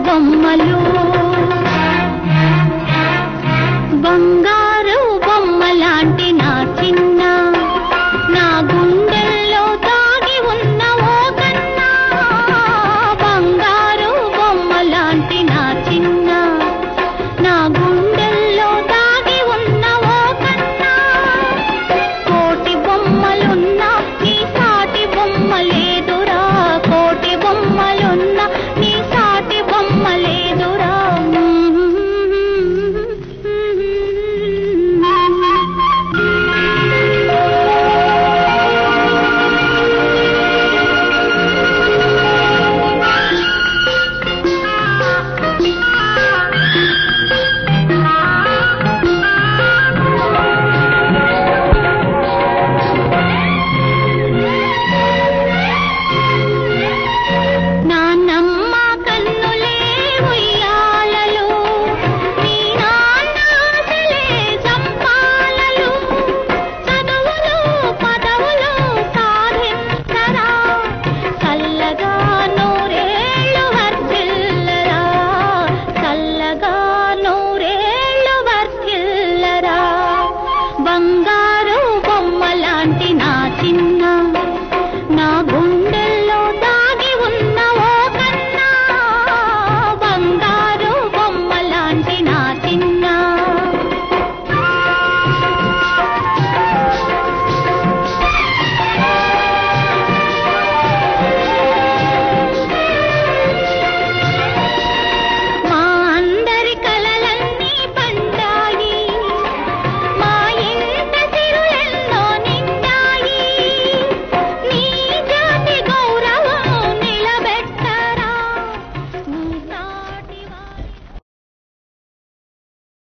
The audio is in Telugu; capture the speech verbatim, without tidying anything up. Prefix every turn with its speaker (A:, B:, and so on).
A: బొమ్మలు బంగారు బొమ్మలాంటి నా చిన్న నా గుండెల్లో దాగి ఉన్న ఓ కన్నా బంగారు బొమ్మలాంటి నా చిన్న నా గుండెల్లో దాగి ఉన్న ఓ కన్నా కోటి బొమ్మలున్నా నీ సాటి బొమ్మ లేదురా కోటి బొమ్మలున్నా నీ సాటి బొమ్మ లేదురా నాన్నమ్మ కన్నులే ఉయ్యాలలు నీ నాన్న ఆశలే సంపాలలు చదువులు పదవులు సాధించరా చల్లగా నూరేళ్ళు వర్ధిల్లరా చల్లగా నూరేళ్ళు వర్ధిల్లరా బంగారు బొమ్మలాంటి నా చిన్న నా గుండె